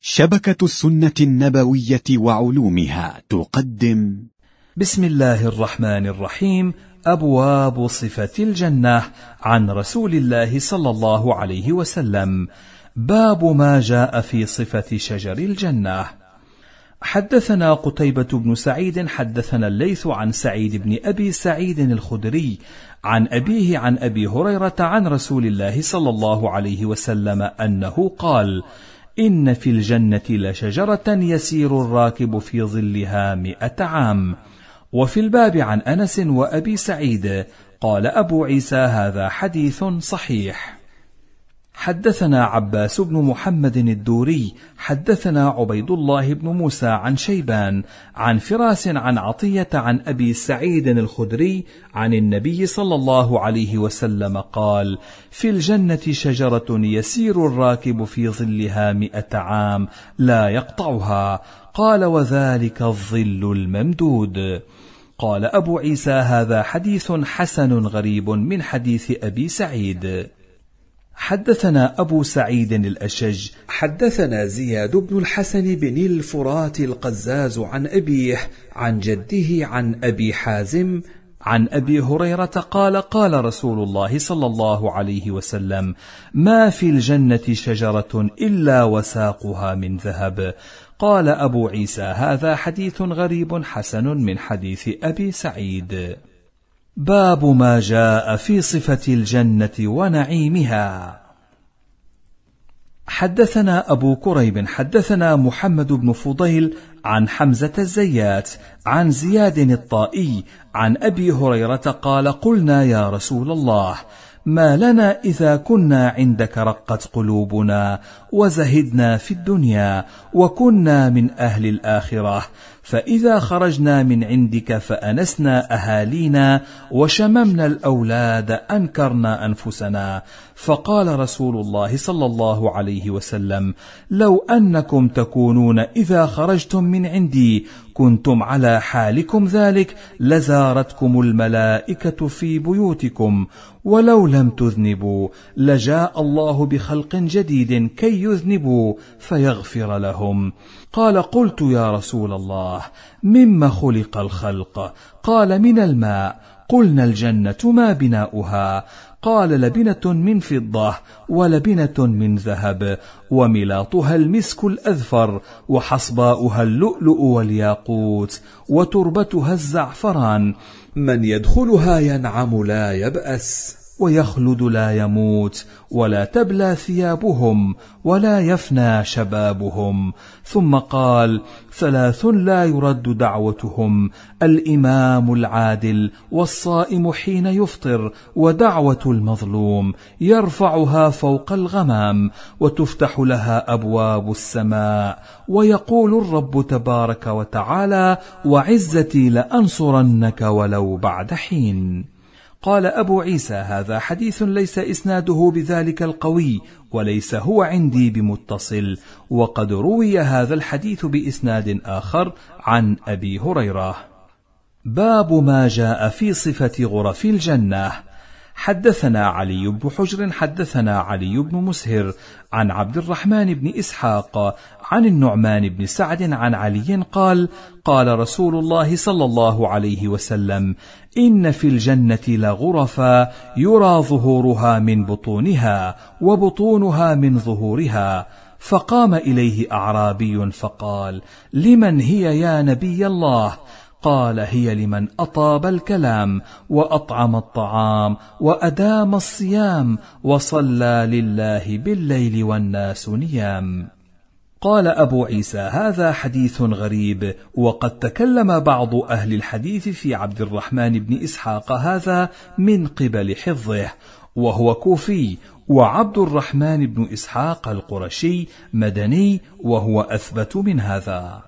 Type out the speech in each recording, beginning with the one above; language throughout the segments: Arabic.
شبكة السنة النبوية وعلومها تقدم بسم الله الرحمن الرحيم. أبواب صفة الجنة عن رسول الله صلى الله عليه وسلم. باب ما جاء في صفة شجر الجنة. حدثنا قتيبة بن سعيد حدثنا الليث عن سعيد بن أبي سعيد الخدري عن أبيه عن أبي هريرة عن رسول الله صلى الله عليه وسلم أنه قال: إن في الجنة لشجرة يسير الراكب في ظلها 100 عام. وفي الباب عن أنس وأبي سعيد. قال أبو عيسى: هذا حديث صحيح. حدثنا عباس بن محمد الدوري حدثنا عبيد الله بن موسى عن شيبان عن فراس عن عطية عن أبي سعيد الخدري عن النبي صلى الله عليه وسلم قال: في الجنة شجرة يسير الراكب في ظلها 100 عام لا يقطعها. قال: وذلك الظل الممدود. قال أبو عيسى: هذا حديث حسن غريب من حديث أبي سعيد. حدثنا أبو سعيد الأشج حدثنا زياد بن الحسن بن الفرات القزاز عن أبيه عن جده عن أبي حازم عن أبي هريرة قال: قال رسول الله صلى الله عليه وسلم: ما في الجنة شجرة إلا وساقها من ذهب. قال أبو عيسى: هذا حديث غريب حسن من حديث أبي سعيد. باب ما جاء في صفة الجنة ونعيمها. حدثنا أبو كريب حدثنا محمد بن فضيل عن حمزة الزيات عن زياد الطائي عن أبي هريرة قال: قلنا يا رسول الله، ما لنا إذا كنا عندك رقت قلوبنا وزهدنا في الدنيا وكنا من أهل الآخرة، فإذا خرجنا من عندك فأنسنا أهالينا وشممنا الأولاد أنكرنا أنفسنا. فقال رسول الله صلى الله عليه وسلم: لو أنكم تكونون إذا خرجتم من عندي كنتم على حالكم ذلك لزارتكم الملائكة في بيوتكم، ولو لم تذنبوا لجاء الله بخلق جديد كي يذنبوا فيغفر لهم. قال: قلت يا رسول الله، مما خلق الخلق؟ قال: من الماء. قلنا: الجنة ما بناؤها؟ قال: لبنة من فضة ولبنة من ذهب وملاطها المسك الأذفر وحصباؤها اللؤلؤ والياقوت وتربتها الزعفران. من يدخلها ينعم لا يبأس ويخلد لا يموت ولا تبلى ثيابهم ولا يفنى شبابهم. ثم قال: 3 لا يرد دعوتهم: الإمام العادل والصائم حين يفطر ودعوة المظلوم يرفعها فوق الغمام وتفتح لها أبواب السماء ويقول الرب تبارك وتعالى: وعزتي لأنصرنك ولو بعد حين. قال أبو عيسى: هذا حديث ليس إسناده بذلك القوي وليس هو عندي بمتصل، وقد روي هذا الحديث بإسناد آخر عن أبي هريرة. باب ما جاء في صفة غرف الجنة. حدثنا علي بن حجر حدثنا علي بن مسهر عن عبد الرحمن بن إسحاق عن النعمان بن سعد عن علي قال: قال رسول الله صلى الله عليه وسلم: إن في الجنة لغرفا يرى ظهورها من بطونها وبطونها من ظهورها. فقام إليه أعرابي فقال: لمن هي يا نبي الله؟ قال: هي لمن أطاب الكلام وأطعم الطعام وأدام الصيام وصلى لله بالليل والناس نيام. قال أبو عيسى: هذا حديث غريب، وقد تكلم بعض أهل الحديث في عبد الرحمن بن إسحاق هذا من قبل حفظه، وهو كوفي، وعبد الرحمن بن إسحاق القرشي مدني، وهو أثبت من هذا.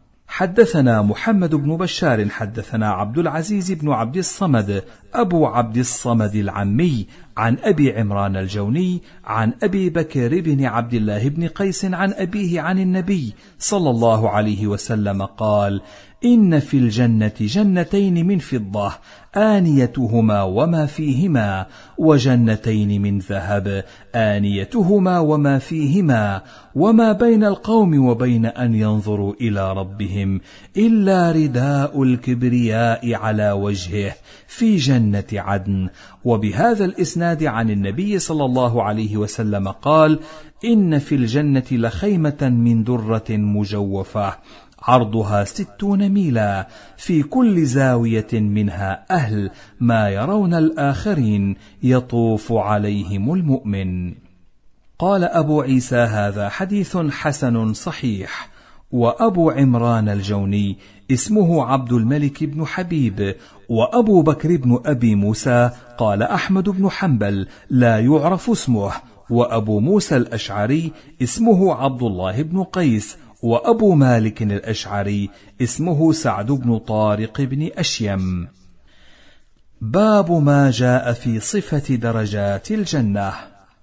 حدثنا محمد بن بشار حدثنا عبد العزيز بن عبد الصمد أبو عبد الصمد العمي عن أبي عمران الجوني عن أبي بكر بن عبد الله بن قيس عن أبيه عن النبي صلى الله عليه وسلم قال: إن في الجنة جنتين من فضة آنيتهما وما فيهما، وجنتين من ذهب آنيتهما وما فيهما، وما بين القوم وبين أن ينظروا إلى ربهم إلا رداء الكبرياء على وجهه في جنة عدن. وبهذا الإسناد عن النبي صلى الله عليه وسلم قال: إن في الجنة لخيمة من درة مجوفة عرضها 60 ميلا، في كل زاوية منها أهل ما يرون الآخرين يطوف عليهم المؤمن. قال أبو عيسى: هذا حديث حسن صحيح. وأبو عمران الجوني اسمه عبد الملك بن حبيب، وأبو بكر بن أبي موسى قال أحمد بن حنبل لا يعرف اسمه، وأبو موسى الأشعري اسمه عبد الله بن قيس، وأبو مالك الأشعري اسمه سعد بن طارق بن أشيم. باب ما جاء في صفة درجات الجنة.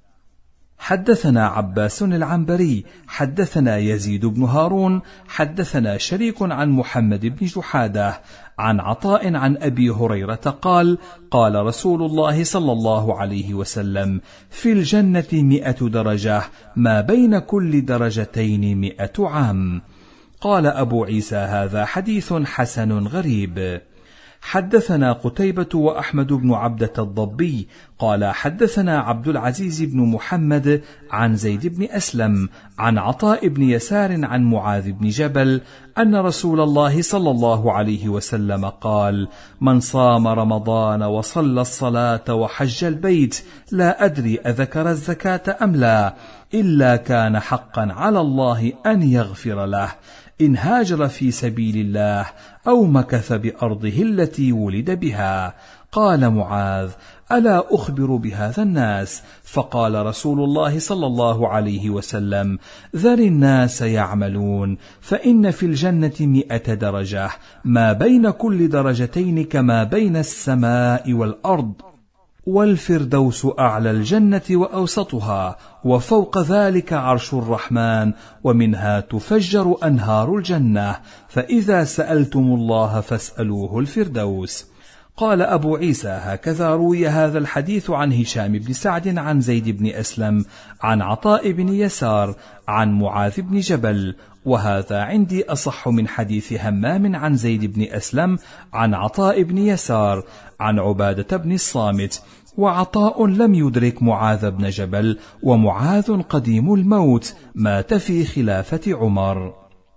حدثنا عباس العنبري حدثنا يزيد بن هارون حدثنا شريك عن محمد بن جحادة عن عطاء عن أبي هريرة قال: قال رسول الله صلى الله عليه وسلم: في الجنة 100 درجة، ما بين كل درجتين 100 عام. قال أبو عيسى: هذا حديث حسن غريب. حدثنا قتيبة وأحمد بن عبدة الضبي قال حدثنا عبد العزيز بن محمد عن زيد بن أسلم عن عطاء بن يسار عن معاذ بن جبل أن رسول الله صلى الله عليه وسلم قال: من صام رمضان وصلى الصلاة وحج البيت، لا أدري أذكر الزكاة أم لا، إلا كان حقا على الله أن يغفر له، إن هاجر في سبيل الله أو مكث بأرضه التي ولد بها. قال معاذ: ألا أخبر بهذا الناس؟ فقال رسول الله صلى الله عليه وسلم: ذر الناس يعملون، فإن في الجنة 100 درجة، ما بين كل درجتين كما بين السماء والأرض، والفردوس أعلى الجنة وأوسطها، وفوق ذلك عرش الرحمن، ومنها تفجر أنهار الجنة، فإذا سألتم الله فاسألوه الفردوس. قال أبو عيسى: هكذا روي هذا الحديث عن هشام بن سعد عن زيد بن أسلم عن عطاء بن يسار عن معاذ بن جبل، وهذا عندي أصح من حديث همام عن زيد بن أسلم عن عطاء بن يسار عن عبادة بن الصامت. وعطاء لم يدرك معاذ بن جبل، ومعاذ قديم الموت، مات في خلافة عمر.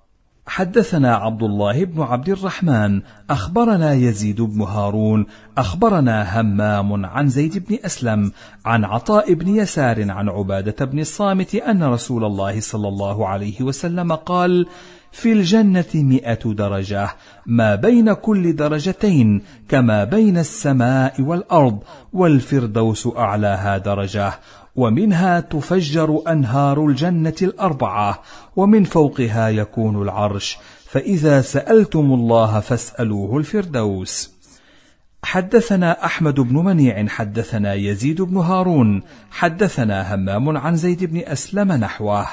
حدثنا عبد الله بن عبد الرحمن أخبرنا يزيد بن هارون أخبرنا همام عن زيد بن أسلم عن عطاء بن يسار عن عبادة بن الصامت أن رسول الله صلى الله عليه وسلم قال: في الجنة 100 درجة، ما بين كل درجتين كما بين السماء والأرض، والفردوس أعلاها درجة، ومنها تفجر أنهار الجنة 4، ومن فوقها يكون العرش، فإذا سألتم الله فاسألوه الفردوس. حدثنا أحمد بن منيع حدثنا يزيد بن هارون حدثنا همام عن زيد بن أسلم نحوه.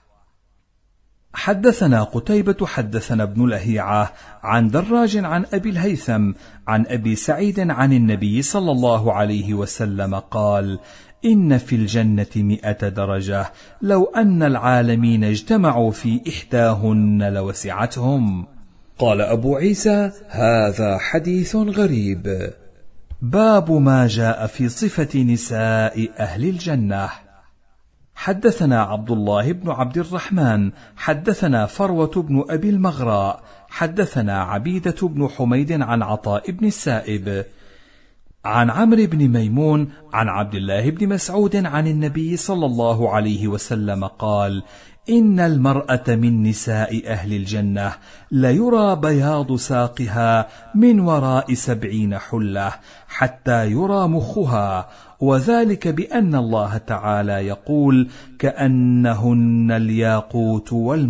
حدثنا قتيبة حدثنا ابن لهيعة عن دراج عن أبي الهيثم عن أبي سعيد عن النبي صلى الله عليه وسلم قال: إن في الجنة 100 درجة، لو أن العالمين اجتمعوا في إحداهن لوسعتهم. قال أبو عيسى: هذا حديث غريب. باب ما جاء في صفة نساء أهل الجنة. حدثنا عبد الله بن عبد الرحمن حدثنا فروة بن أبي المغراء حدثنا عبيدة بن حميد عن عطاء بن السائب عن عمرو بن ميمون عن عبد الله بن مسعود عن النبي صلى الله عليه وسلم قال: إن المرأة من نساء أهل الجنة ليرى بياض ساقها من وراء 70 حلة حتى يرى مخها، وذلك بأن الله تعالى يقول: كأنهن الياقوت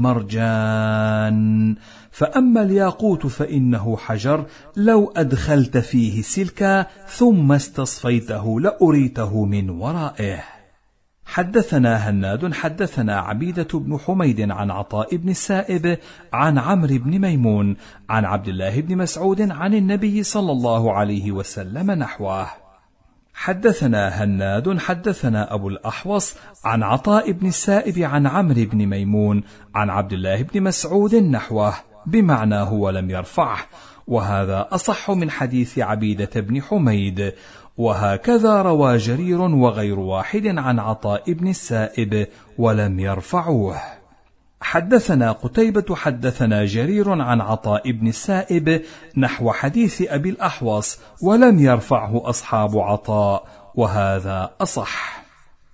والمرجان. فأما الياقوت فإنه حجر لو أدخلت فيه سلكا ثم استصفيته لأريته من ورائه. حدثنا هناد حدثنا عبيدة بن حميد عن عطاء بن السائب عن عمرو بن ميمون عن عبد الله بن مسعود عن النبي صلى الله عليه وسلم نحوه. حدثنا هناد حدثنا أبو الأحوص عن عطاء بن السائب عن عمرو بن ميمون عن عبد الله بن مسعود نحوه بمعناه ولم يرفعه، وهذا أصح من حديث عبيدة بن حميد، وهكذا روى جرير وغير واحد عن عطاء بن السائب ولم يرفعوه. حدثنا قتيبة حدثنا جرير عن عطاء بن السائب نحو حديث أبي الأحوص ولم يرفعه أصحاب عطاء، وهذا أصح.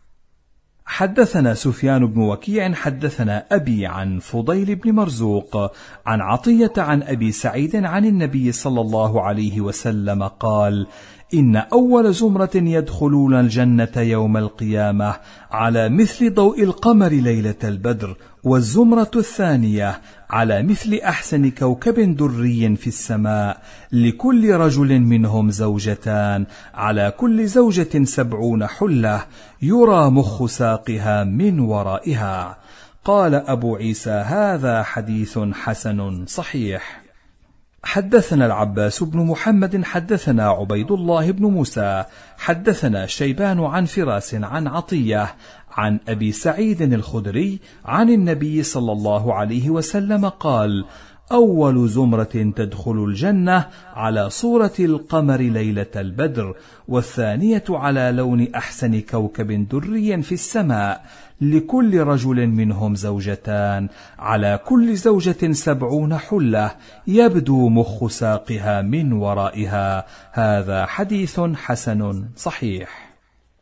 حدثنا سفيان بن وكيع حدثنا أبي عن فضيل بن مرزوق عن عطية عن أبي سعيد عن النبي صلى الله عليه وسلم قال: إن أول زمرة يدخلون الجنة يوم القيامة على مثل ضوء القمر ليلة البدر، والزمرة الثانية على مثل أحسن كوكب دري في السماء، لكل رجل منهم زوجتان، على كل زوجة 70 حلة، يرى مخ ساقها من ورائها. قال أبو عيسى: هذا حديث حسن صحيح. حدثنا العباس بن محمد حدثنا عبيد الله بن موسى حدثنا شيبان عن فراس عن عطية عن أبي سعيد الخدري عن النبي صلى الله عليه وسلم قال: أول زمرة تدخل الجنة على صورة القمر ليلة البدر، والثانية على لون أحسن كوكب دري في السماء، لكل رجل منهم زوجتان، على كل زوجة 70 حلة، يبدو مخ ساقها من ورائها. هذا حديث حسن صحيح.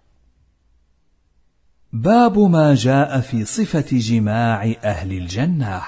باب ما جاء في صفة جماع أهل الجنة.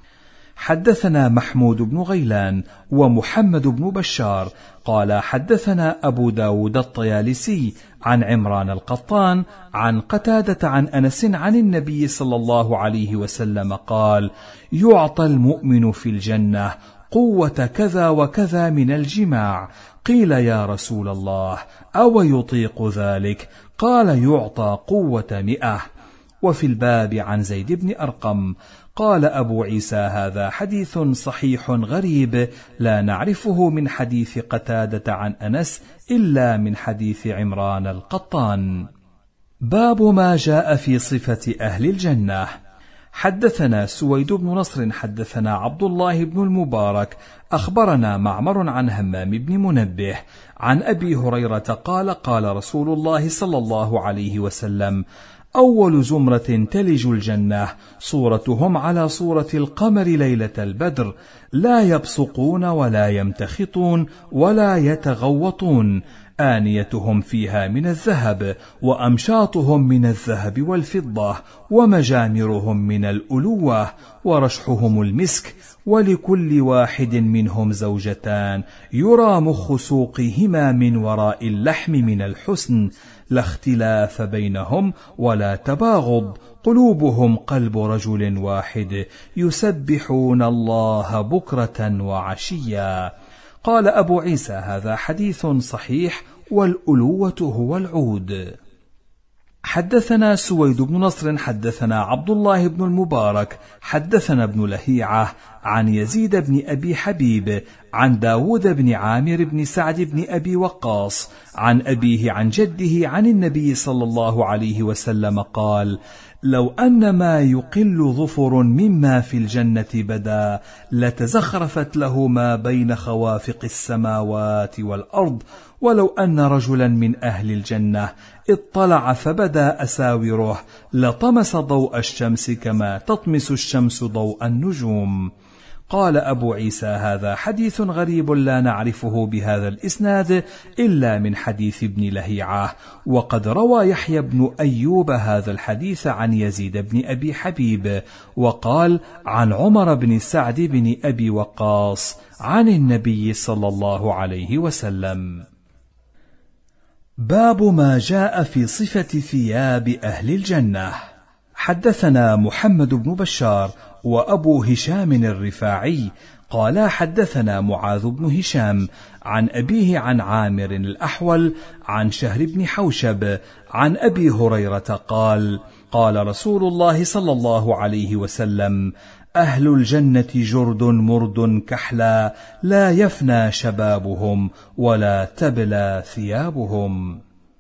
حدثنا محمود بن غيلان ومحمد بن بشار قال حدثنا أبو داود الطيالسي عن عمران القطان عن قتادة عن أنس عن النبي صلى الله عليه وسلم قال: يعطى المؤمن في الجنة قوة كذا وكذا من الجماع. قيل: يا رسول الله، أو يطيق ذلك؟ قال: يعطى قوة 100. وفي الباب عن زيد بن أرقم. قال أبو عيسى: هذا حديث صحيح غريب، لا نعرفه من حديث قتادة عن أنس إلا من حديث عمران القطان. باب ما جاء في صفة أهل الجنة. حدثنا سويد بن نصر حدثنا عبد الله بن المبارك أخبرنا معمر عن همام بن منبه عن أبي هريرة قال: قال رسول الله صلى الله عليه وسلم: أول زمرة تلج الجنة صورتهم على صورة القمر ليلة البدر، لا يبصقون ولا يمتخطون ولا يتغوطون، آنيتهم فيها من الذهب، وأمشاطهم من الذهب والفضة، ومجامرهم من الألوة، ورشحهم المسك، ولكل واحد منهم زوجتان، يرى مخ سوقهما من وراء اللحم من الحسن، لا اختلاف بينهم ولا تباغض، قلوبهم قلب رجل واحد، يسبحون الله بكرة وعشيا. قال أبو عيسى: هذا حديث صحيح، والألوة هو العود. حدثنا سويد بن نصر حدثنا عبد الله بن المبارك حدثنا ابن لهيعة عن يزيد بن أبي حبيب عن داود بن عامر بن سعد بن أبي وقاص عن أبيه عن جده عن النبي صلى الله عليه وسلم قال: لو أن ما يقل ظفر مما في الجنة بدا لتزخرفت له ما بين خوافق السماوات والأرض، ولو أن رجلا من أهل الجنة اطلع فبدا أساوره لطمس ضوء الشمس كما تطمس الشمس ضوء النجوم. قال أبو عيسى: هذا حديث غريب لا نعرفه بهذا الإسناد إلا من حديث ابن لهيعة. وقد روى يحيى بن أيوب هذا الحديث عن يزيد بن أبي حبيب، وقال عن عمر بن سعد بن أبي وقاص عن النبي صلى الله عليه وسلم. باب ما جاء في صفة ثياب أهل الجنة. حدثنا محمد بن بشار وأبو هشام الرفاعي قال حدثنا معاذ بن هشام عن أبيه عن عامر الأحول عن شهر بن حوشب عن أبي هريرة قال: قال رسول الله صلى الله عليه وسلم: أهل الجنة جرد مرد كحلا لا يفنى شبابهم ولا تبلى ثيابهم.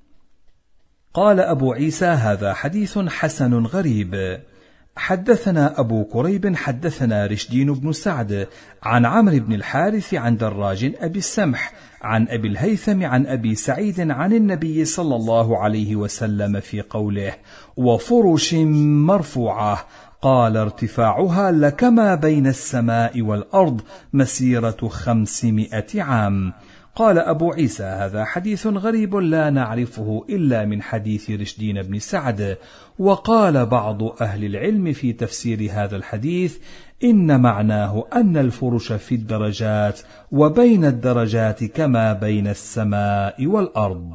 قال أبو عيسى: هذا حديث حسن غريب. حدثنا أبو كريب حدثنا رشدين بن سعد عن عمرو بن الحارث عن دراج أبي السمح عن أبي الهيثم عن أبي سعيد عن النبي صلى الله عليه وسلم في قوله: وفرش مرفوعة، قال: ارتفاعها لكما بين السماء والأرض مسيرة 500 عام. قال أبو عيسى: هذا حديث غريب لا نعرفه إلا من حديث رشدين بن سعد. وقال بعض أهل العلم في تفسير هذا الحديث: إن معناه أن الفرش في الدرجات، وبين الدرجات كما بين السماء والأرض.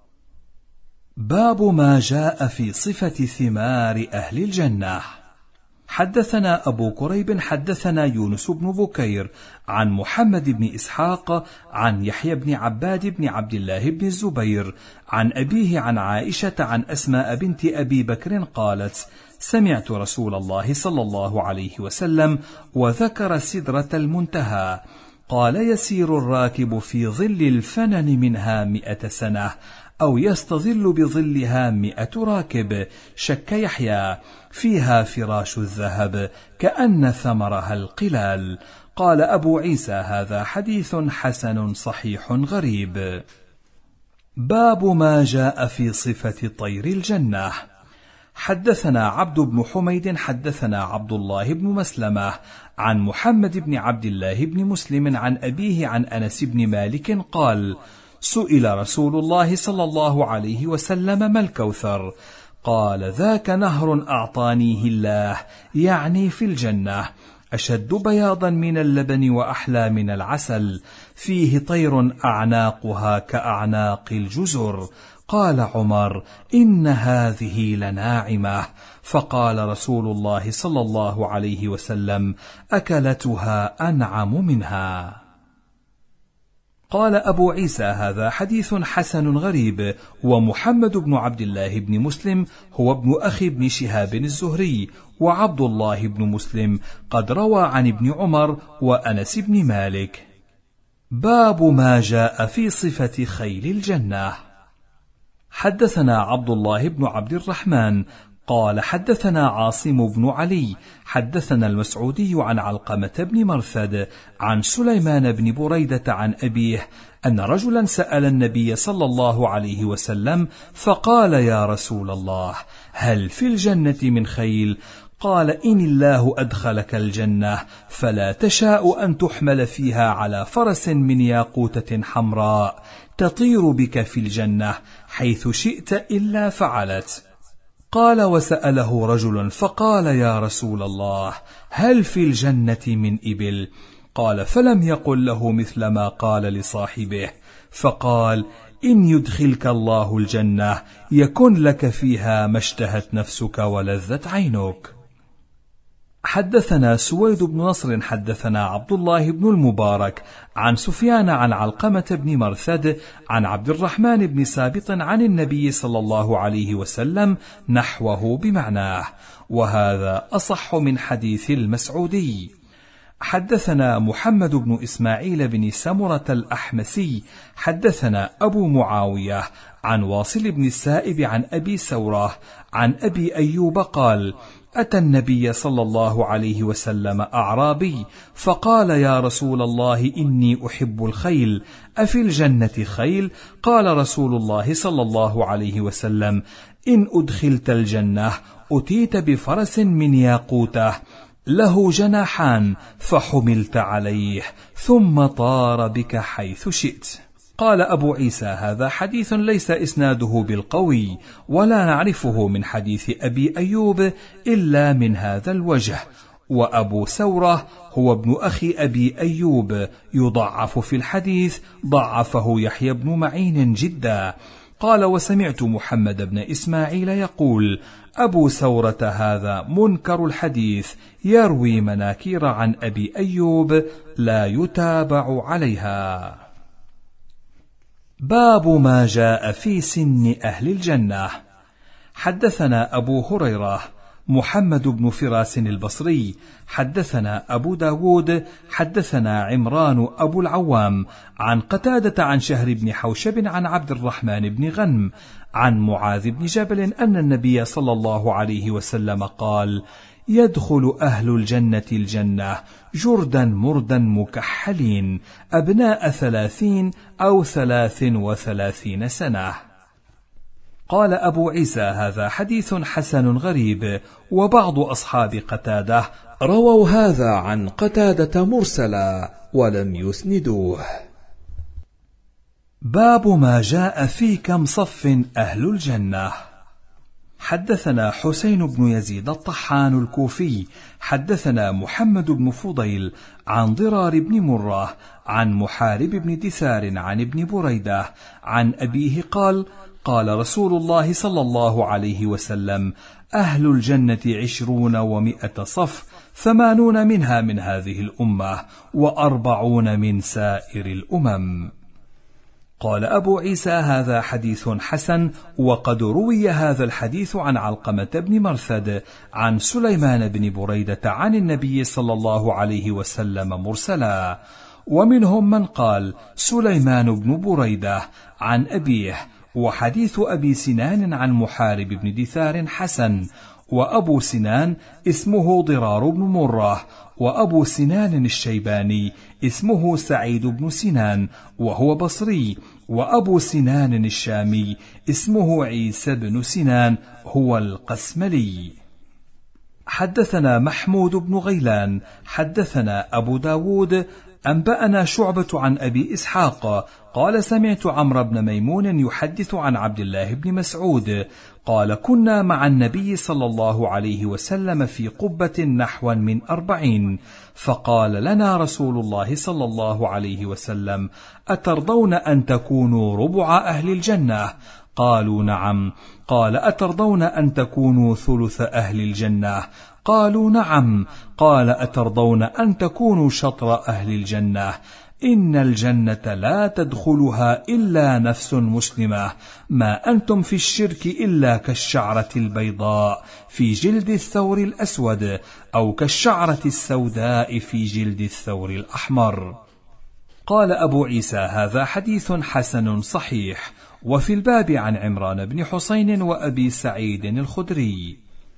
باب ما جاء في صفة ثمار أهل الجنة. حدثنا أبو كريب حدثنا يونس بن بكير عن محمد بن إسحاق عن يحيى بن عباد بن عبد الله بن الزبير عن أبيه عن عائشة عن أسماء بنت أبي بكر قالت: سمعت رسول الله صلى الله عليه وسلم وذكر سدرة المنتهى، قال: يسير الراكب في ظل الفنن منها 100 سنة، أو يستظل بظلها 100 راكب. شك يحيى: فيها فراش الذهب كأن ثمرها القلال. قال أبو عيسى: هذا حديث حسن صحيح غريب. باب ما جاء في صفة طير الجنة. حدثنا عبد بن حميد حدثنا عبد الله بن مسلمة عن محمد بن عبد الله بن مسلم عن أبيه عن أنس بن مالك قال: سئل رسول الله صلى الله عليه وسلم: ما الكوثر؟ قال: ذاك نهر أعطانيه الله، يعني في الجنة، أشد بياضا من اللبن وأحلى من العسل، فيه طير أعناقها كأعناق الجزر. قال عمر: إن هذه لناعمة. فقال رسول الله صلى الله عليه وسلم: أكلتها أنعم منها. قال أبو عيسى: هذا حديث حسن غريب. ومحمد بن عبد الله بن مسلم هو ابن أخي ابن شهاب الزهري، وعبد الله بن مسلم قد روى عن ابن عمر وأنس بن مالك. باب ما جاء في صفة خيل الجنة. حدثنا عبد الله بن عبد الرحمن قال حدثنا عاصم بن علي حدثنا المسعودي عن علقمة بن مرثد عن سليمان بن بريدة عن أبيه أن رجلا سأل النبي صلى الله عليه وسلم فقال: يا رسول الله، هل في الجنة من خيل؟ قال: إن الله أدخلك الجنة فلا تشاء أن تحمل فيها على فرس من ياقوتة حمراء تطير بك في الجنة حيث شئت إلا فعلت. قال: وسأله رجل فقال: يا رسول الله، هل في الجنة من إبل؟ قال: فلم يقل له مثل ما قال لصاحبه، فقال: إن يدخلك الله الجنة يكن لك فيها ما اشتهت نفسك ولذت عينك. حدثنا سويد بن نصر حدثنا عبد الله بن المبارك عن سفيان عن علقمة بن مرثد عن عبد الرحمن بن سابط عن النبي صلى الله عليه وسلم نحوه بمعناه، وهذا أصح من حديث المسعودي. حدثنا محمد بن إسماعيل بن سمرة الأحمسي حدثنا أبو معاوية عن واصل بن السائب عن أبي سورة عن أبي أيوب قال: أتى النبي صلى الله عليه وسلم أعرابي فقال: يا رسول الله، إني أحب الخيل، أفي الجنة خيل؟ قال رسول الله صلى الله عليه وسلم: إن أدخلت الجنة أتيت بفرس من ياقوته له جناحان فحملت عليه ثم طار بك حيث شئت. قال أبو عيسى: هذا حديث ليس إسناده بالقوي، ولا نعرفه من حديث أبي أيوب إلا من هذا الوجه. وأبو سورة هو ابن أخي أبي أيوب، يضعف في الحديث، ضعفه يحيى بن معين جدا. قال: وسمعت محمد بن إسماعيل يقول: أبو سورة هذا منكر الحديث، يروي مناكير عن أبي أيوب لا يتابع عليها. باب ما جاء في سن أهل الجنة. حدثنا أبو هريرة محمد بن فراس البصري حدثنا أبو داود حدثنا عمران أبو العوام عن قتادة عن شهر بن حوشب عن عبد الرحمن بن غنم عن معاذ بن جبل أن النبي صلى الله عليه وسلم قال: يدخل أهل الجنة الجنة جردا مردا مكحلين أبناء 30 أو 33 سنة. قال أبو عيسى: هذا حديث حسن غريب. وبعض أصحاب قتادة رووا هذا عن قتادة مرسلا ولم يسندوه. باب ما جاء في كم صف أهل الجنة. حدثنا حسين بن يزيد الطحان الكوفي حدثنا محمد بن فضيل عن ضرار بن مرة عن محارب بن دثار عن ابن بريدة عن أبيه قال: قال رسول الله صلى الله عليه وسلم: أهل الجنة 20 و100 صف، 80 منها من هذه الأمة، و40 من سائر الأمم. قال أبو عيسى: هذا حديث حسن. وقد روي هذا الحديث عن علقمة بن مرثد عن سليمان بن بريدة عن النبي صلى الله عليه وسلم مرسلا، ومنهم من قال سليمان بن بريدة عن أبيه. وحديث أبي سنان عن محارب بن دثار حسن، وأبو سنان اسمه ضرار بن مرة، وأبو سنان الشيباني اسمه سعيد بن سنان وهو بصري، وأبو سنان الشامي اسمه عيسى بن سنان هو القسملي. حدثنا محمود بن غيلان حدثنا أبو داود أنبأنا شعبة عن أبي إسحاق قال: سمعت عمرو بن ميمون يحدث عن عبد الله بن مسعود قال: كنا مع النبي صلى الله عليه وسلم في قبة نحو من 40، فقال لنا رسول الله صلى الله عليه وسلم: أترضون أن تكونوا ربع أهل الجنة؟ قالوا: نعم. قال: أترضون أن تكونوا ثلث أهل الجنة؟ قالوا: نعم. قال: أترضون أن تكونوا شطر أهل الجنة؟ إن الجنة لا تدخلها إلا نفس مسلمة، ما أنتم في الشرك إلا كالشعرة البيضاء في جلد الثور الأسود، أو كالشعرة السوداء في جلد الثور الأحمر. قال أبو عيسى: هذا حديث حسن صحيح. وفي الباب عن عمران بن حسين وأبي سعيد الخدري.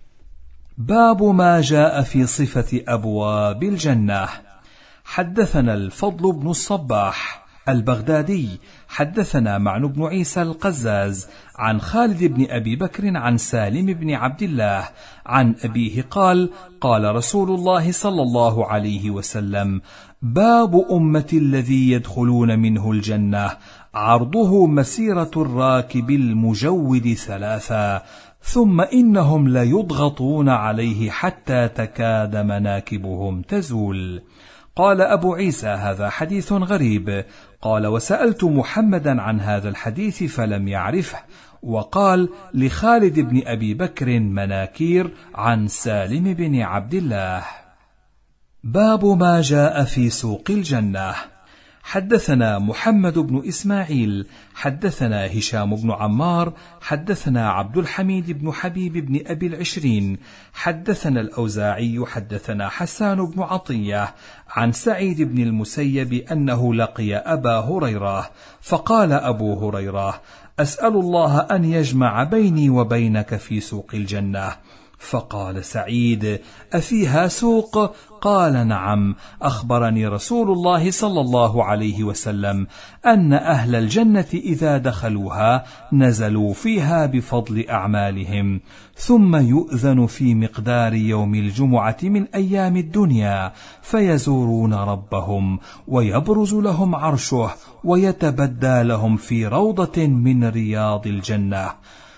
باب ما جاء في صفة أبواب الجنة. حدثنا الفضل بن الصباح البغدادي حدثنا معن بن عيسى القزاز عن خالد بن أبي بكر عن سالم بن عبد الله عن أبيه قال: قال رسول الله صلى الله عليه وسلم: باب أمة الذي يدخلون منه الجنة عرضه مسيرة الراكب المجود 3، ثم إنهم ليضغطون عليه حتى تكاد مناكبهم تزول. قال أبو عيسى: هذا حديث غريب. قال: وسألت محمدا عن هذا الحديث فلم يعرفه. وقال: لخالد بن أبي بكر مناكير عن سالم بن عبد الله. باب ما جاء في سوق الجنة. حدثنا محمد بن إسماعيل حدثنا هشام بن عمار حدثنا عبد الحميد بن حبيب بن أبي العشرين حدثنا الأوزاعي حدثنا حسان بن عطية عن سعيد بن المسيب أنه لقي أبا هريرة، فقال أبو هريرة: أسأل الله أن يجمع بيني وبينك في سوق الجنة. فقال سعيد: أفيها سوق؟ قال: نعم، أخبرني رسول الله صلى الله عليه وسلم أن أهل الجنة إذا دخلوها نزلوا فيها بفضل أعمالهم، ثم يؤذن في مقدار يوم الجمعة من أيام الدنيا، فيزورون ربهم ويبرز لهم عرشه ويتبدى لهم في روضة من رياض الجنة،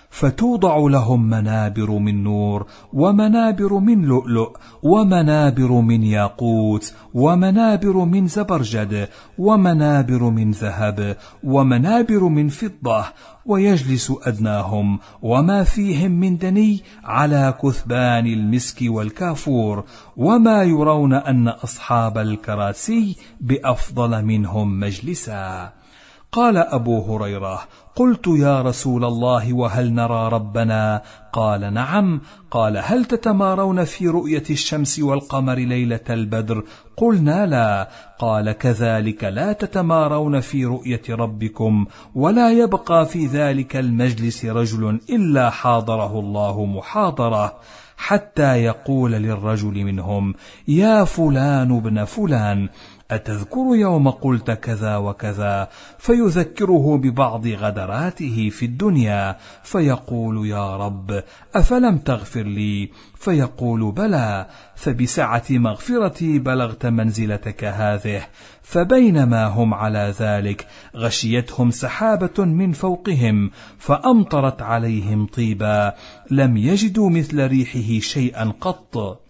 فتوضع لهم منابر من نور، ومنابر من لؤلؤ، ومنابر من ياقوت، ومنابر من زبرجد، ومنابر من ذهب، ومنابر من فضة، ويجلس أدناهم وما فيهم من دني على كثبان المسك والكافور، وما يرون أن أصحاب الكراسي بأفضل منهم مجلسا. قال أبو هريرة: قلت: يا رسول الله، وهل نرى ربنا؟ قال: نعم. قال: هل تتمارون في رؤية الشمس والقمر ليلة البدر؟ قلنا: لا. قال: كذلك لا تتمارون في رؤية ربكم، ولا يبقى في ذلك المجلس رجل إلا حاضره الله محاضرة، حتى يقول للرجل منهم: يا فلان ابن فلان، أتذكر يوم قلت كذا وكذا؟ فيذكره ببعض غدراته في الدنيا، فيقول: يا رب، أفلم تغفر لي؟ فيقول: بلى، فبسعة مغفرتي بلغت منزلتك هذه. فبينما هم على ذلك غشيتهم سحابة من فوقهم، فأمطرت عليهم طيبا لم يجدوا مثل ريحه شيئا قط.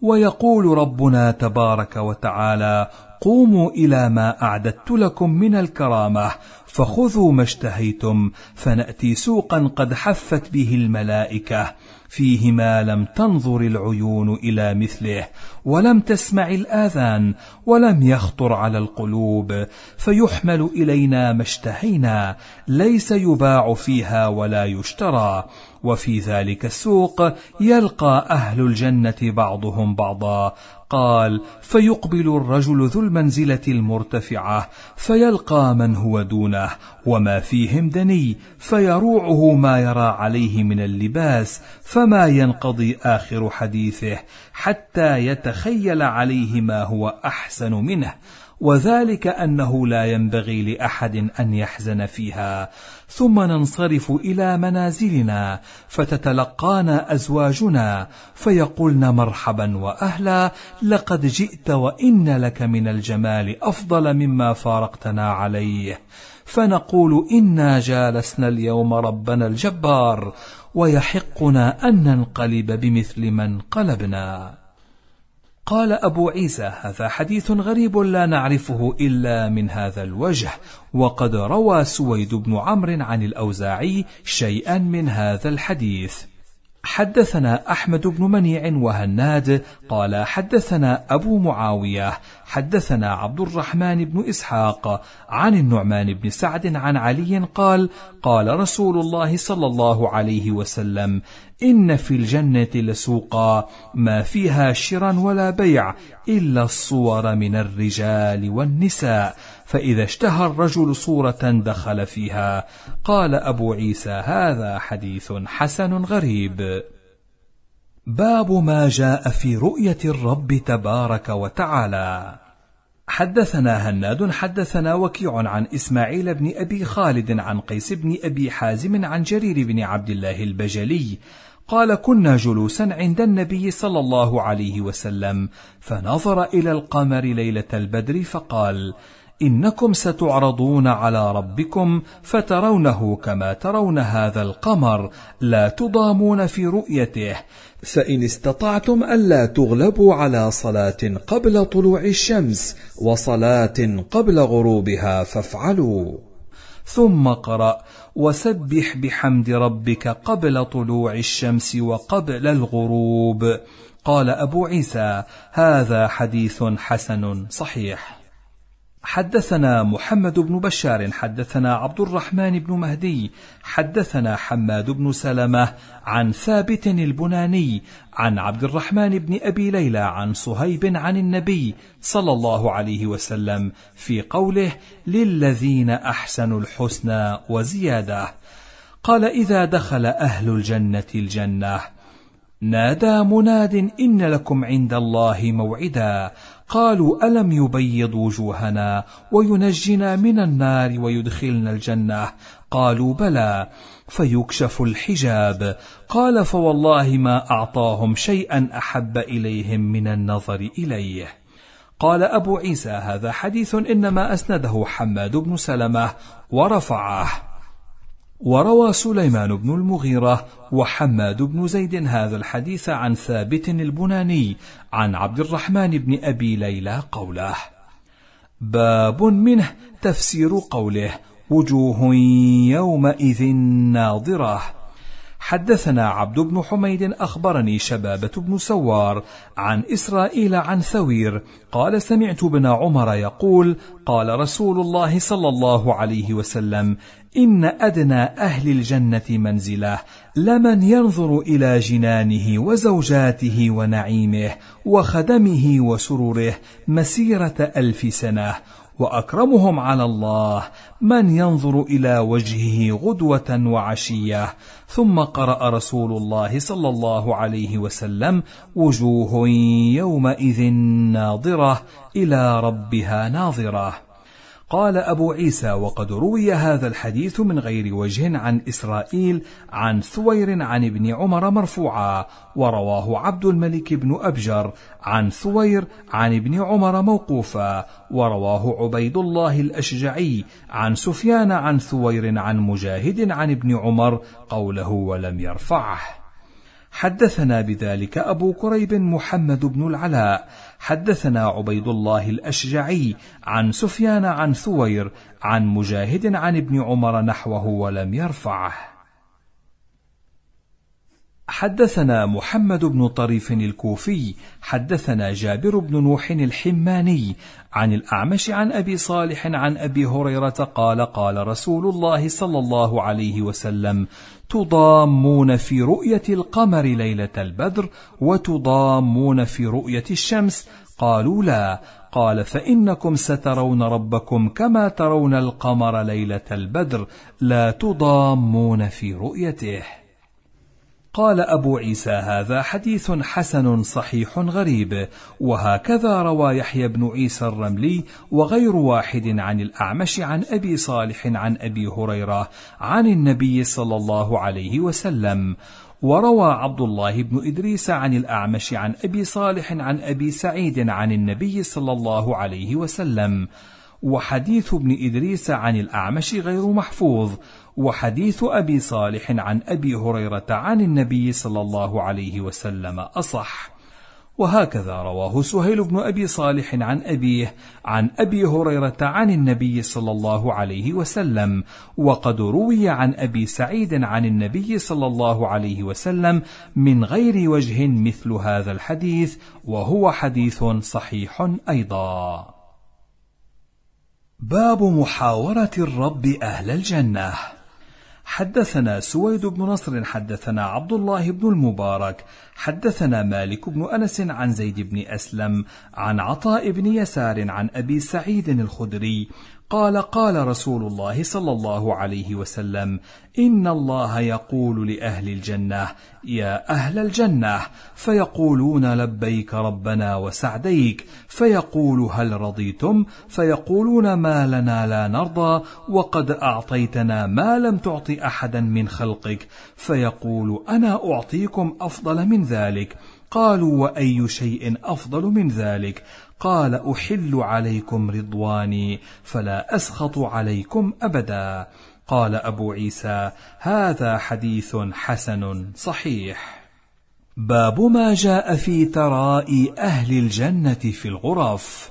ويقول ربنا تبارك وتعالى: قوموا إلى ما أعددت لكم من الكرامة، فخذوا ما اشتهيتم، فنأتي سوقا قد حفت به الملائكة، فيه ما لم تنظر العيون إلى مثله، ولم تسمع الآذان، ولم يخطر على القلوب، فيحمل إلينا ما اشتهينا، ليس يباع فيها ولا يشترى. وفي ذلك السوق يلقى أهل الجنة بعضهم بعضا. قال: فيقبل الرجل ذو المنزلة المرتفعة فيلقى من هو دونه وما فيهم دني، فيروعه ما يرى عليه من اللباس، فما ينقضي آخر حديثه حتى يتخيل عليه ما هو أحسن منه، وذلك أنه لا ينبغي لأحد أن يحزن فيها. ثم ننصرف إلى منازلنا، فتتلقانا أزواجنا، فيقولن: مرحبا وأهلا، لقد جئت وإن لك من الجمال أفضل مما فارقتنا عليه. فنقول: إنا جالسنا اليوم ربنا الجبار، ويحقنا أن ننقلب بمثل من قلبنا. قال أبو عيسى: هذا حديث غريب لا نعرفه إلا من هذا الوجه، وقد روى سويد بن عمرو عن الأوزاعي شيئا من هذا الحديث. حدثنا أحمد بن منيع وهناد قال: حدثنا أبو معاوية حدثنا عبد الرحمن بن إسحاق عن النعمان بن سعد عن علي قال: قال رسول الله صلى الله عليه وسلم: إن في الجنة لسوقا ما فيها شرا ولا بيع إلا الصور من الرجال والنساء، فإذا اشتهى الرجل صورة دخل فيها. قال أبو عيسى: هذا حديث حسن غريب. باب ما جاء في رؤية الرب تبارك وتعالى. حدثنا هناد حدثنا وكيع عن إسماعيل بن أبي خالد عن قيس بن أبي حازم عن جرير بن عبد الله البجلي قال: كنا جلوسا عند النبي صلى الله عليه وسلم، فنظر إلى القمر ليلة البدر فقال: إنكم ستعرضون على ربكم فترونه كما ترون هذا القمر، لا تضامون في رؤيته، فإن استطعتم ألا تغلبوا على صلاة قبل طلوع الشمس وصلاة قبل غروبها فافعلوا. ثم قرأ: وسبح بحمد ربك قبل طلوع الشمس وقبل الغروب. قال أبو عيسى: هذا حديث حسن صحيح. حدثنا محمد بن بشار حدثنا عبد الرحمن بن مهدي حدثنا حماد بن سلمة عن ثابت البناني عن عبد الرحمن بن أبي ليلى عن صهيب عن النبي صلى الله عليه وسلم في قوله: للذين أحسنوا الحسنى وزيادة. قال: إذا دخل أهل الجنة الجنة نادى مناد إن لكم عند الله موعدا. قالوا ألم يبيض وجوهنا وينجنا من النار ويدخلنا الجنة؟ قالوا بلى. فيكشف الحجاب. قال فوالله ما أعطاهم شيئا أحب إليهم من النظر إليه. قال أبو عيسى هذا حديث إنما أسنده حماد بن سلمة ورفعه. وروى سليمان بن المغيرة وحماد بن زيد هذا الحديث عن ثابت البناني عن عبد الرحمن بن أبي ليلى قوله. باب منه تفسير قوله وجوه يومئذ ناظرة. حدثنا عبد بن حميد أخبرني شبابة بن سوار عن إسرائيل عن ثوير قال سمعت ابن عمر يقول قال رسول الله صلى الله عليه وسلم إن أدنى أهل الجنة منزلة لمن ينظر إلى جنانه وزوجاته ونعيمه وخدمه وسروره مسيرة 1000 سنة، وأكرمهم على الله من ينظر إلى وجهه غدوة وعشية. ثم قرأ رسول الله صلى الله عليه وسلم وجوه يومئذ ناظرة إلى ربها ناظرة. قال أبو عيسى وقد روي هذا الحديث من غير وجه عن إسرائيل عن ثوير عن ابن عمر مرفوعا، ورواه عبد الملك بن أبجر عن ثوير عن ابن عمر موقوفا، ورواه عبيد الله الأشجعي عن سفيان عن ثوير عن مجاهد عن ابن عمر قوله ولم يرفعه. حدثنا بذلك أبو كريب محمد بن العلاء حدثنا عبيد الله الأشجعي عن سفيان عن ثوير عن مجاهد عن ابن عمر نحوه ولم يرفعه. حدثنا محمد بن طريف الكوفي حدثنا جابر بن نوح الحماني عن الأعمش عن أبي صالح عن أبي هريرة قال قال رسول الله صلى الله عليه وسلم تضامون في رؤية القمر ليلة البدر وتضامون في رؤية الشمس؟ قالوا لا. قال فإنكم سترون ربكم كما ترون القمر ليلة البدر لا تضامون في رؤيته. قال أبو عيسى هذا حديث حسن صحيح غريب. وهكذا روى يحيى بن عيسى الرملي وغير واحد عن الأعمش عن أبي صالح عن أبي هريرة عن النبي صلى الله عليه وسلم. وروى عبد الله بن إدريس عن الأعمش عن أبي صالح عن أبي سعيد عن النبي صلى الله عليه وسلم. وحديث ابن إدريس عن الأعمش غير محفوظ، وحديث أبي صالح عن أبي هريرة عن النبي صلى الله عليه وسلم أصح. وهكذا رواه سهيل بن أبي صالح عن أبيه عن أبي هريرة عن النبي صلى الله عليه وسلم. وقد روي عن أبي سعيد عن النبي صلى الله عليه وسلم من غير وجه مثل هذا الحديث، وهو حديث صحيح أيضا. باب محاورة الرب أهل الجنة. حدثنا سويد بن نصر حدثنا عبد الله بن المبارك حدثنا مالك بن أنس عن زيد بن أسلم عن عطاء بن يسار عن أبي سعيد الخدري قال قال رسول الله صلى الله عليه وسلم إن الله يقول لأهل الجنة يا أهل الجنة، فيقولون لبيك ربنا وسعديك، فيقول هل رضيتم؟ فيقولون ما لنا لا نرضى وقد أعطيتنا ما لم تعط أحدا من خلقك. فيقول أنا أعطيكم أفضل من ذلك. قالوا وأي شيء أفضل من ذلك؟ قال أحل عليكم رضواني فلا أسخط عليكم أبدا. قال أبو عيسى هذا حديث حسن صحيح. باب ما جاء في ترائي أهل الجنة في الغرف.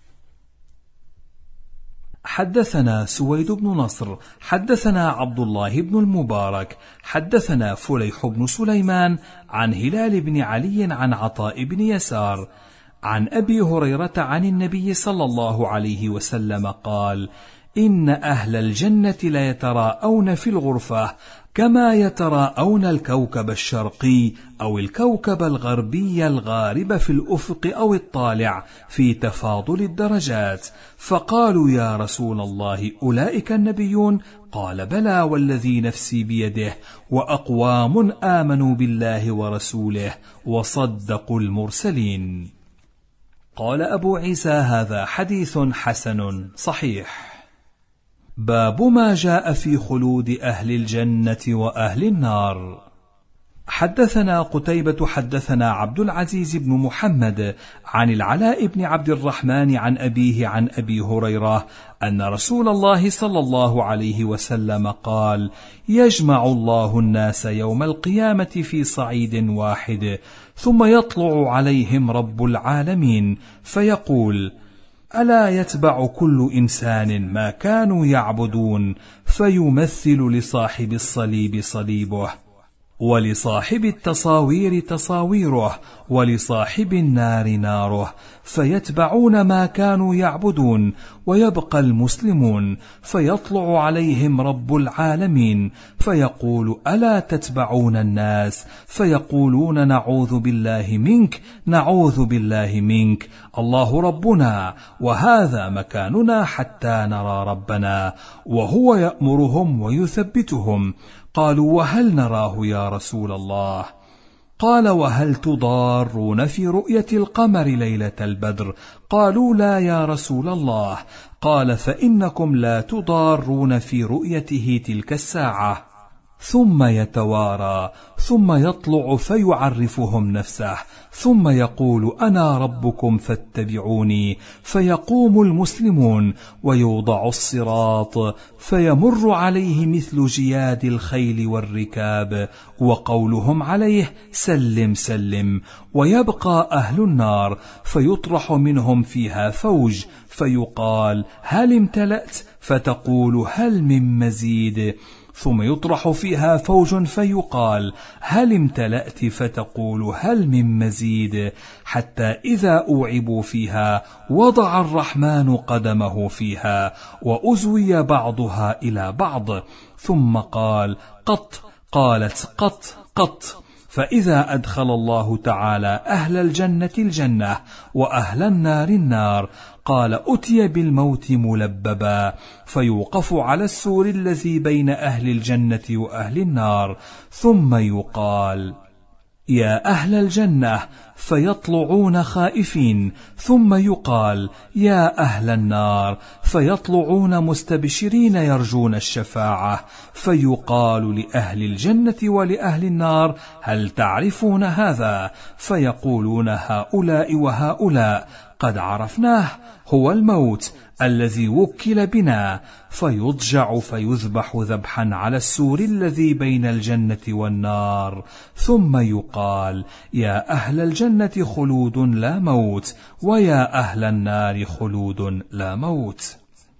حدثنا سويد بن نصر حدثنا عبد الله بن المبارك حدثنا فليح بن سليمان عن هلال بن علي عن عطاء بن يسار عن أبي هريرة عن النبي صلى الله عليه وسلم قال إن أهل الجنة ليتراءون في الغرفة كما يتراءون الكوكب الشرقي أو الكوكب الغربي الغارب في الأفق أو الطالع في تفاضل الدرجات. فقالوا يا رسول الله أولئك النبيون؟ قال بلى والذي نفسي بيده، وأقوام آمنوا بالله ورسوله وصدقوا المرسلين. قال أبو عيسى هذا حديث حسن صحيح. باب ما جاء في خلود أهل الجنة وأهل النار. حدثنا قتيبة حدثنا عبد العزيز بن محمد عن العلاء بن عبد الرحمن عن أبيه عن أبي هريرة أن رسول الله صلى الله عليه وسلم قال: يجمع الله الناس يوم القيامة في صعيد واحد، ثم يطلع عليهم رب العالمين فيقول: ألا يتبع كل إنسان ما كانوا يعبدون؟ فيمثل لصاحب الصليب صليبه، ولصاحب التصاوير تصاويره، ولصاحب النار ناره، فيتبعون ما كانوا يعبدون، ويبقى المسلمون، فيطلع عليهم رب العالمين فيقول: ألا تتبعون الناس؟ فيقولون: نعوذ بالله منك، نعوذ بالله منك، الله ربنا وهذا مكاننا حتى نرى ربنا. وهو يأمرهم ويثبتهم. قالوا: وهل نراه يا رسول الله؟ قال: وهل تضارون في رؤية القمر ليلة البدر؟ قالوا: لا يا رسول الله. قال: فإنكم لا تضارون في رؤيته تلك الساعة. ثم يتوارى، ثم يطلع فيعرفهم نفسه، ثم يقول: أنا ربكم فاتبعوني. فيقوم المسلمون ويوضع الصراط، فيمر عليه مثل جياد الخيل والركاب، وقولهم عليه: سلم سلم. ويبقى أهل النار، فيطرح منهم فيها فوج، فيقال: هل امتلأت؟ فتقول: هل من مزيد؟ ثم يطرح فيها فوج فيقال: هل امتلأت؟ فتقول: هل من مزيد؟ حتى إذا أوعبوا فيها وضع الرحمن قدمه فيها، وأزوي بعضها إلى بعض، ثم قال: قط. قالت: قط قط. فإذا أدخل الله تعالى أهل الجنة الجنة وأهل النار النار، قال: أتي بالموت ملببا، فيوقف على السور الذي بين أهل الجنة وأهل النار، ثم يقال: يا أهل الجنة، فيطلعون خائفين، ثم يقال: يا أهل النار، فيطلعون مستبشرين يرجون الشفاعة، فيقال لأهل الجنة ولأهل النار: هل تعرفون هذا؟ فيقولون: هؤلاء وهؤلاء قد عرفناه، هو الموت الذي وكل بنا. فيضجع فيذبح ذبحا على السور الذي بين الجنة والنار، ثم يقال: يا أهل الجنة خلود لا موت، ويا أهل النار خلود لا موت.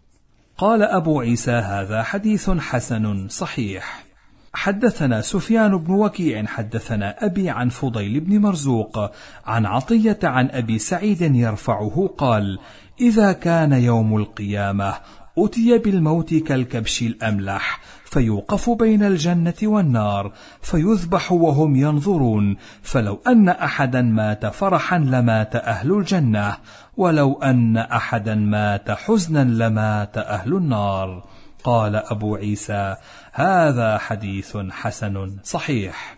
قال أبو عيسى هذا حديث حسن صحيح. حدثنا سفيان بن وكيع حدثنا أبي عن فضيل بن مرزوق عن عطية عن أبي سعيد يرفعه قال: إذا كان يوم القيامة أتي بالموت كالكبش الأملح، فيوقف بين الجنة والنار، فيذبح وهم ينظرون، فلو أن أحدا مات فرحا لمات أهل الجنة، ولو أن أحدا مات حزنا لمات أهل النار. قال أبو عيسى هذا حديث حسن صحيح.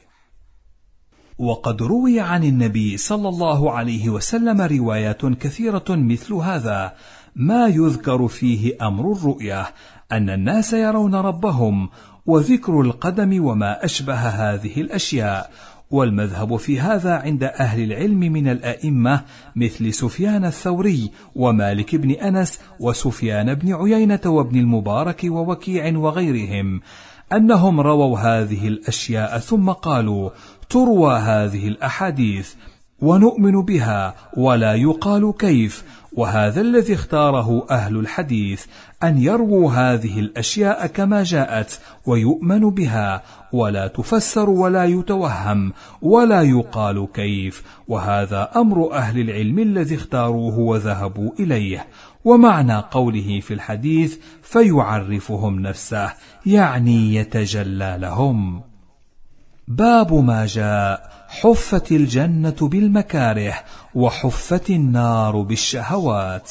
وقد روي عن النبي صلى الله عليه وسلم روايات كثيرة مثل هذا، ما يذكر فيه أمر الرؤية، أن الناس يرون ربهم، وذكر القدم وما أشبه هذه الأشياء. والمذهب في هذا عند أهل العلم من الأئمة مثل سفيان الثوري ومالك بن أنس وسفيان بن عيينة وابن المبارك ووكيع وغيرهم، أنهم رووا هذه الأشياء ثم قالوا: تروى هذه الأحاديث، ونؤمن بها ولا يقال كيف، وهذا الذي اختاره أهل الحديث، أن يرووا هذه الأشياء كما جاءت ويؤمن بها، ولا تفسر ولا يتوهم ولا يقال كيف، وهذا أمر أهل العلم الذي اختاروه وذهبوا إليه. ومعنى قوله في الحديث فيعرفهم نفسه يعني يتجلى لهم. باب ما جاء حفت الجنة بالمكاره وحفت النار بالشهوات.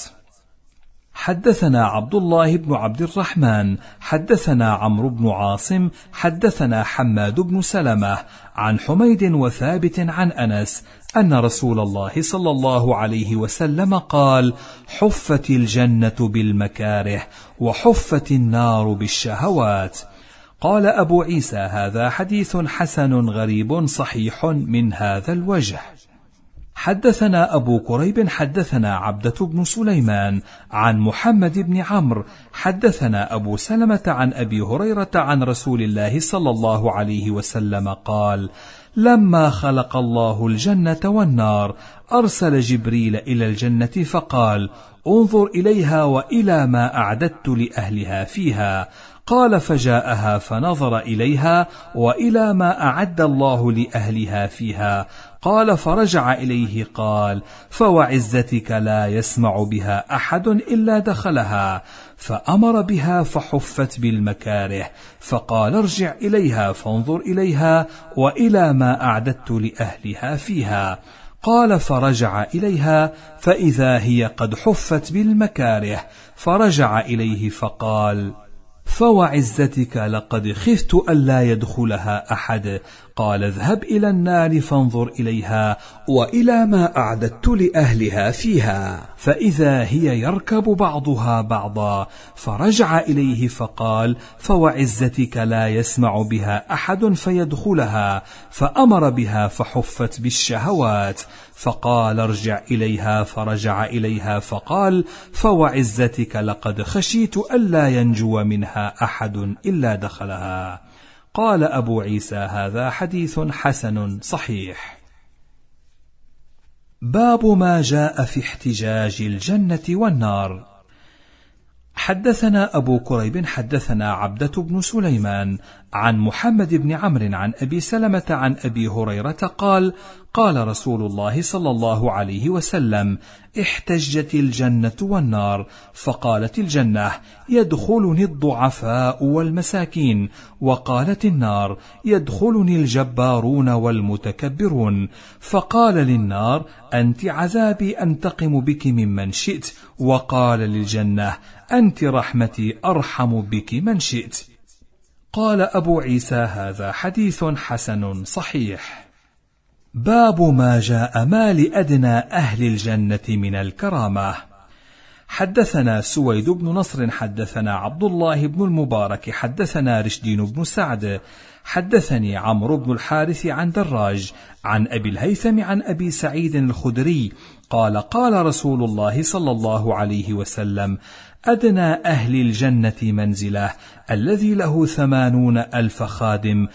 حدثنا عبد الله بن عبد الرحمن حدثنا عمرو بن عاصم حدثنا حماد بن سلمة عن حميد وثابت عن أنس أن رسول الله صلى الله عليه وسلم قال: حفت الجنة بالمكاره وحفت النار بالشهوات. قال أبو عيسى: هذا حديث حسن غريب صحيح من هذا الوجه. حدثنا أبو كريب حدثنا عبدة بن سليمان عن محمد بن عمرو حدثنا أبو سلمة عن أبي هريرة عن رسول الله صلى الله عليه وسلم قال: لما خلق الله الجنة والنار أرسل جبريل إلى الجنة فقال: انظر إليها وإلى ما أعددت لأهلها فيها. قال: فجاءها فنظر إليها وإلى ما أعد الله لأهلها فيها. قال: فرجع إليه قال: فوعزتك لا يسمع بها أحد إلا دخلها. فأمر بها فحفت بالمكاره، فقال: ارجع إليها فانظر إليها وإلى ما أعددت لأهلها فيها. قال: فرجع إليها فإذا هي قد حفت بالمكاره، فرجع إليه فقال: فوعزتك لقد خفت ألا يدخلها أحد. قال: اذهب إلى النار فانظر إليها وإلى ما أعددت لأهلها فيها، فإذا هي يركب بعضها بعضا. فرجع إليه فقال: فوعزتك لا يسمع بها أحد فيدخلها. فأمر بها فحفت بالشهوات. فقال: ارجع إليها. فرجع إليها فقال: فوعزتك لقد خشيت ألا ينجو منها أحد إلا دخلها. قال أبو عيسى: هذا حديث حسن صحيح. باب ما جاء في احتجاج الجنة والنار. حدثنا أبو كريب حدثنا عبدة بن سليمان عن محمد بن عمرو عن أبي سلمة عن أبي هريرة قال: قال رسول الله صلى الله عليه وسلم: احتجت الجنة والنار، فقالت الجنة: يدخلني الضعفاء والمساكين، وقالت النار: يدخلني الجبارون والمتكبرون. فقال للنار: أنت عذابي أنتقم بك ممن شئت. وقال للجنة: أنت رحمتي أرحم بك من شئت. قال أبو عيسى: هذا حديث حسن صحيح. باب ما جاء ما لأدنى أهل الجنة من الكرامة. حدثنا سويد بن نصر حدثنا عبد الله بن المبارك حدثنا رشدين بن سعد حدثني عمرو بن الحارث عن دراج عن أبي الهيثم عن أبي سعيد الخدري قال: قال رسول الله صلى الله عليه وسلم: أدنى أهل الجنة منزله الذي له 80,000 خادم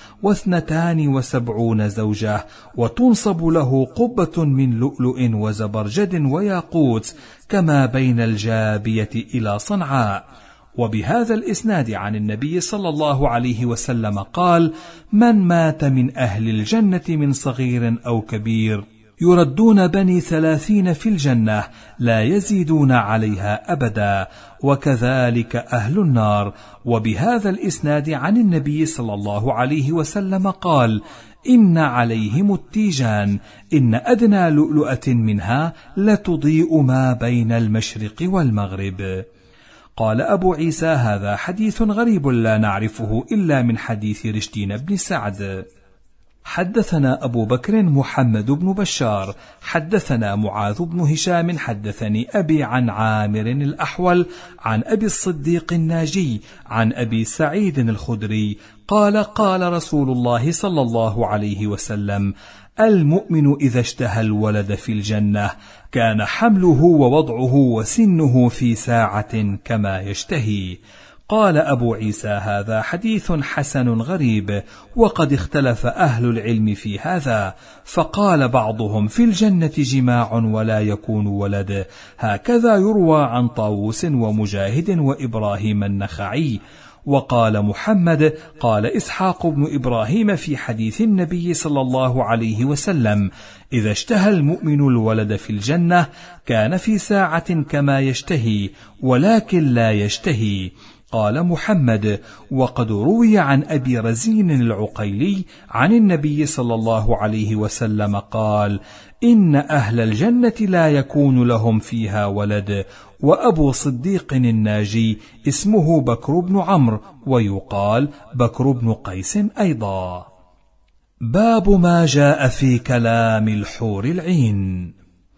و72 زوجة، وتنصب له قبة من لؤلؤ وزبرجد وياقوت كما بين الجابية إلى صنعاء. وبهذا الإسناد عن النبي صلى الله عليه وسلم قال: من مات من أهل الجنة من صغير أو كبير يردون بني 30 في الجنة لا يزيدون عليها أبدا، وكذلك أهل النار. وبهذا الإسناد عن النبي صلى الله عليه وسلم قال: إن عليهم التيجان، إن أدنى لؤلؤة منها لتضيء ما بين المشرق والمغرب. قال أبو عيسى: هذا حديث غريب لا نعرفه إلا من حديث رشدين بن سعد. حدثنا أبو بكر محمد بن بشار حدثنا معاذ بن هشام حدثني أبي عن عامر الأحول عن أبي الصديق الناجي عن أبي سعيد الخدري قال: قال رسول الله صلى الله عليه وسلم: المؤمن إذا اشتهى الولد في الجنة كان حمله ووضعه وسنه في ساعة كما يشتهي. قال أبو عيسى: هذا حديث حسن غريب، وقد اختلف أهل العلم في هذا، فقال بعضهم: في الجنة جماع ولا يكون ولد، هكذا يروى عن طاووس ومجاهد وإبراهيم النخعي. وقال محمد: قال إسحاق بن إبراهيم في حديث النبي صلى الله عليه وسلم: إذا اشتهى المؤمن الولد في الجنة كان في ساعة كما يشتهي، ولكن لا يشتهي. قال محمد: وقد روي عن أبي رزين العقيلي عن النبي صلى الله عليه وسلم قال: إن أهل الجنة لا يكون لهم فيها ولد. وأبو صديق الناجي اسمه بكر بن عمرو، ويقال بكر بن قيس أيضا. باب ما جاء في كلام الحور العين.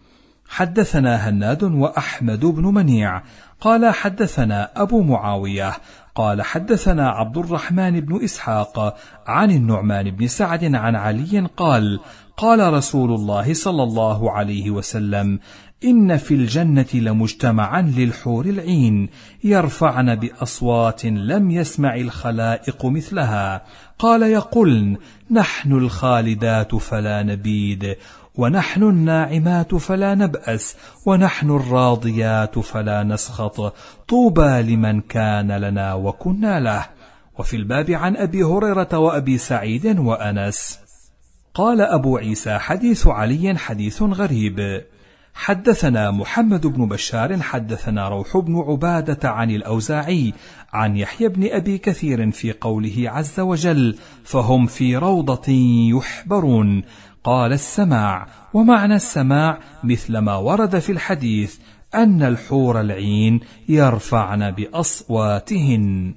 حدثنا هناد وأحمد بن منيع قال حدثنا أبو معاوية قال حدثنا عبد الرحمن بن إسحاق عن النعمان بن سعد عن علي قال: قال رسول الله صلى الله عليه وسلم: إن في الجنة لمجتمعا للحور العين يرفعن بأصوات لم يسمع الخلائق مثلها، قال يقولن: نحن الخالدات فلا نبيد، ونحن الناعمات فلا نبأس، ونحن الراضيات فلا نسخط، طوبى لمن كان لنا وكنا له. وفي الباب عن أبي هريرة وأبي سعيد وأنس. قال أبو عيسى: حديث علي حديث غريب. حدثنا محمد بن بشار حدثنا روح بن عبادة عن الأوزاعي عن يحيى بن أبي كثير في قوله عز وجل: فهم في روضة يحبرون. قال: السماع، ومعنى السماع مثل ما ورد في الحديث أن الحور العين يرفعن بأصواتهن.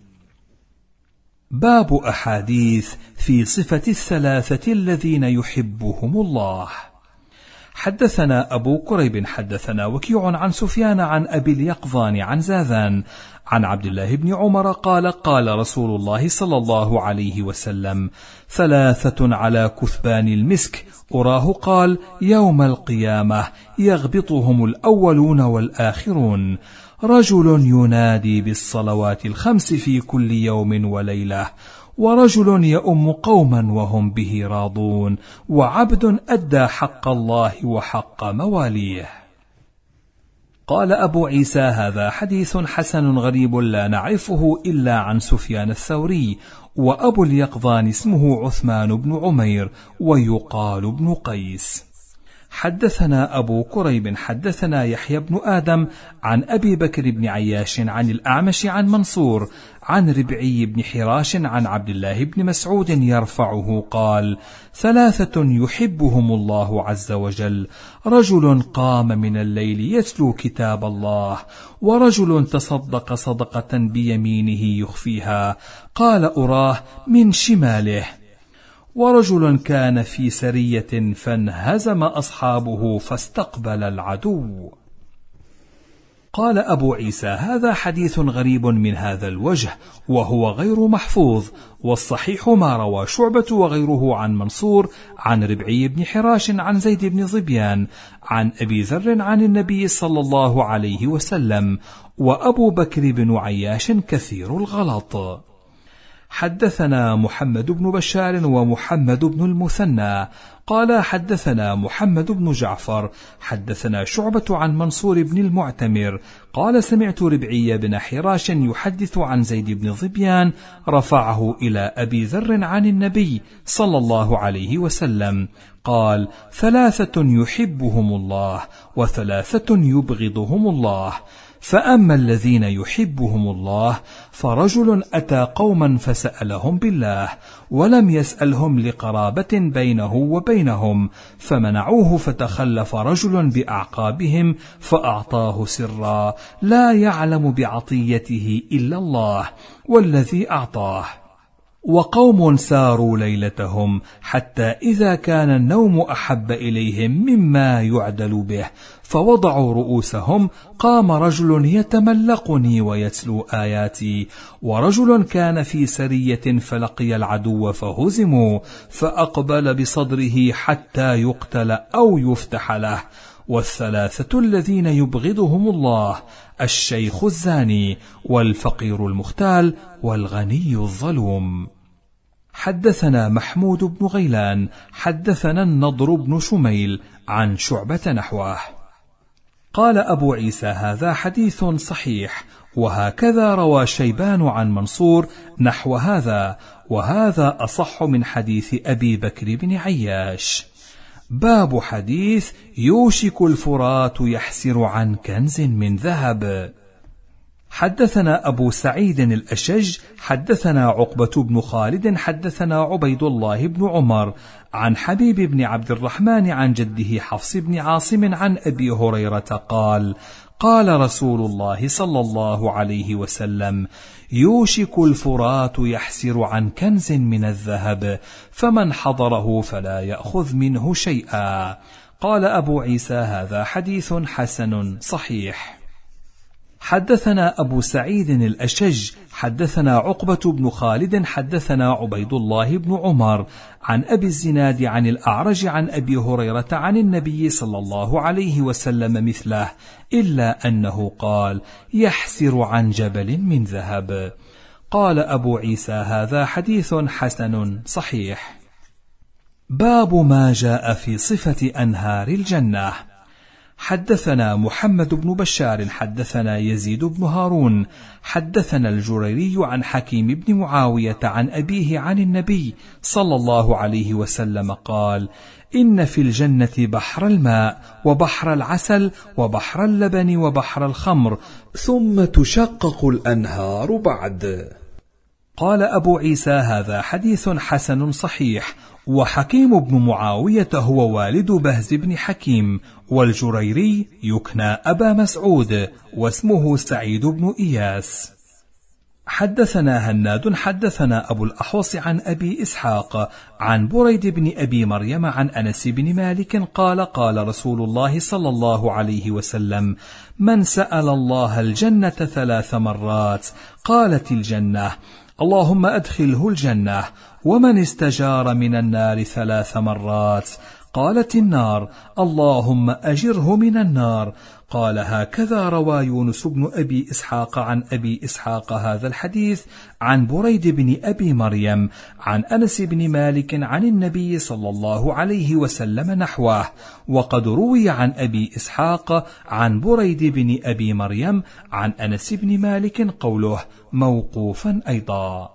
باب أحاديث في صفة الثلاثة الذين يحبهم الله. حدثنا أبو كريب حدثنا وكيع عن سفيان عن أبي اليقظان عن زاذان عن عبد الله بن عمر قال: قال رسول الله صلى الله عليه وسلم: ثلاثة على كثبان المسك، أراه قال: يوم القيامة يغبطهم الأولون والآخرون، رجل ينادي بالصلوات الخمس في كل يوم وليلة، ورجل يؤم قوما وهم به راضون، وعبد أدى حق الله وحق مواليه. قال أبو عيسى: هذا حديث حسن غريب لا نعرفه إلا عن سفيان الثوري، وأبو اليقظان اسمه عثمان بن عمير، ويقال ابن قيس. حدثنا أبو كريب حدثنا يحيى بن آدم عن أبي بكر بن عياش عن الأعمش عن منصور عن ربعي بن حراش عن عبد الله بن مسعود يرفعه قال: ثلاثة يحبهم الله عز وجل: رجل قام من الليل يتلو كتاب الله، ورجل تصدق صدقة بيمينه يخفيها، قال أراه من شماله، ورجل كان في سرية فانهزم أصحابه فاستقبل العدو. قال أبو عيسى: هذا حديث غريب من هذا الوجه، وهو غير محفوظ، والصحيح ما روى شعبة وغيره عن منصور عن ربعي بن حراش عن زيد بن ظبيان عن أبي ذر عن النبي صلى الله عليه وسلم، وأبو بكر بن عياش كثير الغلط. حدثنا محمد بن بشار ومحمد بن المثنى قال حدثنا محمد بن جعفر حدثنا شعبة عن منصور بن المعتمر قال: سمعت ربعي بن حراش يحدث عن زيد بن ظبيان رفعه إلى أبي ذر عن النبي صلى الله عليه وسلم قال: ثلاثة يحبهم الله، وثلاثة يبغضهم الله. فأما الذين يحبهم الله فرجل أتى قوما فسألهم بالله، ولم يسألهم لقرابة بينه وبينهم، فمنعوه، فتخلف رجل بأعقابهم فأعطاه سرا لا يعلم بعطيته إلا الله والذي أعطاه. وقوم ساروا ليلتهم حتى إذا كان النوم أحب إليهم مما يعدل به فوضعوا رؤوسهم، قام رجل يتملقني ويتلو آياتي، ورجل كان في سرية فلقي العدو فهزموا، فأقبل بصدره حتى يقتل أو يفتح له، والثلاثة الذين يبغضهم الله: الشيخ الزاني، والفقير المختال، والغني الظلوم. حدثنا محمود بن غيلان حدثنا النضر بن شميل عن شعبة نحوه. قال أبو عيسى: هذا حديث صحيح. وهكذا روى شيبان عن منصور نحو هذا، وهذا أصح من حديث أبي بكر بن عياش. باب حديث يوشك الفرات يحسر عن كنز من ذهب. حدثنا أبو سعيد الأشج حدثنا عقبة بن خالد حدثنا عبيد الله بن عمر عن حبيب بن عبد الرحمن عن جده حفص بن عاصم عن أبي هريرة قال: قال رسول الله صلى الله عليه وسلم: يوشك الفرات يحسر عن كنز من الذهب، فمن حضره فلا يأخذ منه شيئا. قال أبو عيسى: هذا حديث حسن صحيح. حدثنا أبو سعيد الأشج حدثنا عقبة بن خالد حدثنا عبيد الله بن عمر عن أبي الزناد عن الأعرج عن أبي هريرة عن النبي صلى الله عليه وسلم مثله، إلا أنه قال: يحسر عن جبل من ذهب. قال أبو عيسى: هذا حديث حسن صحيح. باب ما جاء في صفة أنهار الجنة. حدثنا محمد بن بشار حدثنا يزيد بن هارون حدثنا الجريري عن حكيم بن معاوية عن أبيه عن النبي صلى الله عليه وسلم قال: إن في الجنة بحر الماء وبحر العسل وبحر اللبن وبحر الخمر، ثم تشقق الأنهار بعد. قال أبو عيسى: هذا حديث حسن صحيح. وحكيم بن معاوية هو والد بهز بن حكيم، والجريري يكنى أبا مسعود، واسمه سعيد بن إياس. حدثنا هناد حدثنا أبو الأحوص عن أبي إسحاق عن بريد بن أبي مريم عن أنس بن مالك قال: قال رسول الله صلى الله عليه وسلم: من سأل الله الجنة 3 مرات قالت الجنة: اللهم أدخله الجنة. ومن استجار من النار 3 مرات قالت النار: اللهم أجره من النار. قال: هكذا روى يونس بن أبي إسحاق عن أبي إسحاق هذا الحديث عن بريد بن أبي مريم عن أنس بن مالك عن النبي صلى الله عليه وسلم نحوه. وقد روي عن أبي إسحاق عن بريد بن أبي مريم عن أنس بن مالك قوله موقوفا أيضا.